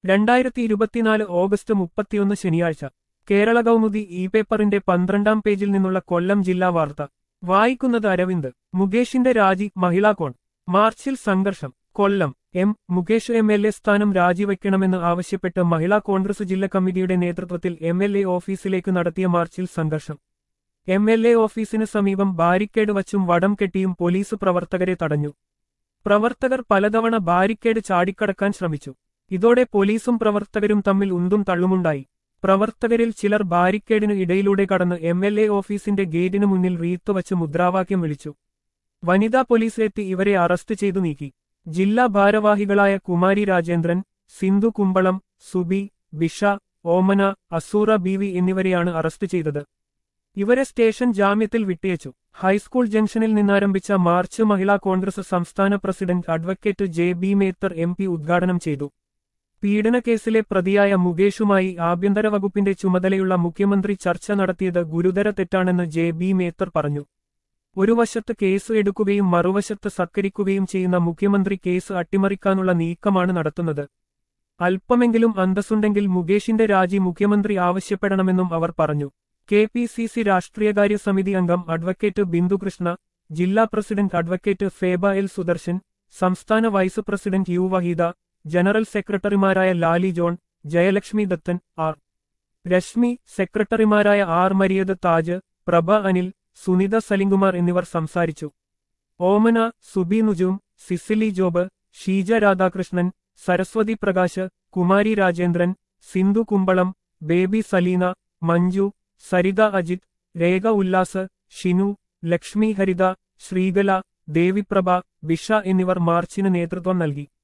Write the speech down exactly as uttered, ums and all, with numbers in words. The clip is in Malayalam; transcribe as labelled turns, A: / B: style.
A: രണ്ടായിരത്തി ഇരുപത്തിനാല് ഓഗസ്റ്റ് മുപ്പത്തിയൊന്ന് ശനിയാഴ്ച കേരള കൗമുദി ഇ പേപ്പറിന്റെ പന്ത്രണ്ടാം പേജിൽ നിന്നുള്ള കൊല്ലം ജില്ലാ വാർത്ത വായിക്കുന്നത് അരവിന്ദ്. മുകേഷിന്റെ രാജി മഹിളാ കോൺ മാർച്ചിൽ സംഘർഷം. Kollam. M Mukesh M L A സ്ഥാനം രാജിവെക്കണമെന്ന് ആവശ്യപ്പെട്ട് മഹിളാ കോൺഗ്രസ് ജില്ലാ കമ്മിറ്റിയുടെ നേതൃത്വത്തിൽ എം എൽ എ ഓഫീസിലേക്ക് നടത്തിയ മാർച്ചിൽ സംഘർഷം. എം എൽ എ ഓഫീസിന് സമീപം ബാരിക്കേഡ് വച്ചും വടം കെട്ടിയും പോലീസ് പ്രവർത്തകരെ തടഞ്ഞു. പ്രവർത്തകർ പലതവണ ബാരിക്കേഡ് ചാടിക്കടക്കാൻ ശ്രമിച്ചു. ഇതോടെ പോലീസും പ്രവർത്തകരും തമ്മിൽ ഉന്തും തള്ളുമുണ്ടായി. പ്രവർത്തകരിൽ ചിലർ ബാരിക്കേഡിന് ഇടയിലൂടെ കടന്ന് എം എൽ എ ഓഫീസിന്റെ ഗേറ്റിന് മുന്നിൽ റീത്ത് വച്ച് മുദ്രാവാക്യം വിളിച്ചു. വനിതാ പോലീസ് എത്തി ഇവരെ അറസ്റ്റ് ചെയ്തു നീക്കി. ജില്ലാ ഭാരവാഹികളായ കുമാരി രാജേന്ദ്രൻ, സിന്ധു കുമ്പളം, സുബി, ബിഷ, ഓമന, അസൂറ ബീവി എന്നിവരെയാണ് അറസ്റ്റ് ചെയ്തത്. ഇവരെ സ്റ്റേഷൻ ജാമ്യത്തിൽ വിട്ടയച്ചു. ഹൈസ്കൂൾ ജംഗ്ഷനിൽ നിന്നാരംഭിച്ച മാർച്ച് മഹിളാ കോൺഗ്രസ് സംസ്ഥാന president advocate Jebi Mather M P ഉദ്ഘാടനം ചെയ്തു. പീഡനക്കേസിലെ പ്രതിയായ മുകേഷുമായി ആഭ്യന്തര വകുപ്പിന്റെ ചുമതലയുള്ള മുഖ്യമന്ത്രി ചർച്ച നടത്തിയത് ഗുരുതര തെറ്റാണെന്ന് ജെ ബി മേത്തർ പറഞ്ഞു. ഒരു വശത്ത് കേസ് എടുക്കുകയും മറുവശത്ത് സത്കരിക്കുകയും ചെയ്യുന്ന മുഖ്യമന്ത്രി കേസ് അട്ടിമറിക്കാനുള്ള നീക്കമാണ് നടത്തുന്നത്. അല്പമെങ്കിലും അന്തസ്സുണ്ടെങ്കിൽ മുകേഷിന്റെ രാജി മുഖ്യമന്ത്രി ആവശ്യപ്പെടണമെന്നും അവർ പറഞ്ഞു. കെ പി സി സി രാഷ്ട്രീയകാര്യ സമിതി അംഗം അഡ്വക്കേറ്റ് ബിന്ദുകൃഷ്ണ, ജില്ലാ president advocate Feba L Sudarshan, സംസ്ഥാന vice president U Waheeda, general സെക്രട്ടറിമാരായ ലാലി ജോൺ, ജയലക്ഷ്മി ദത്തൻ, ആർ രശ്മി, സെക്രട്ടറിമാരായ ആർ മരിയദ് താജ്, പ്രഭ അനിൽ, സുനിത സലിംകുമാർ എന്നിവർ സംസാരിച്ചു. ഓമന, സുബി നുജും, സിസിലി ജോബ്, ഷീജ രാധാകൃഷ്ണൻ, സരസ്വതി പ്രകാശ്, കുമാരി രാജേന്ദ്രൻ, സിന്ധു കുമ്പളം, ബേബി സലീന, മഞ്ജു, സരിത അജിത്, രേഖ ഉല്ലാസ്, ഷിനു, ലക്ഷ്മി ഹരിത, ശ്രീകല, ദേവിപ്രഭ, ബിഷ എന്നിവർ മാർച്ചിന് നേതൃത്വം നൽകി.